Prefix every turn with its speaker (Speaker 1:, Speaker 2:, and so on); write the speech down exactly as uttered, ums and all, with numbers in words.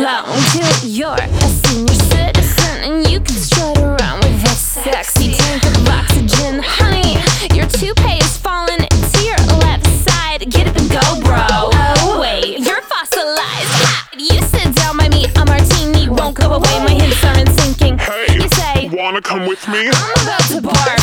Speaker 1: long till you're a senior citizen and you can strut around with that sexy tank of oxygen. Honey, your toupee is falling to your left side. Get up and go, bro. Oh wait, you're fossilized. Ha! You sit down by me, a martini won't go away. My hips aren't sinking.
Speaker 2: Hey,
Speaker 1: you say,
Speaker 2: wanna come with me?
Speaker 1: I'm about to barf.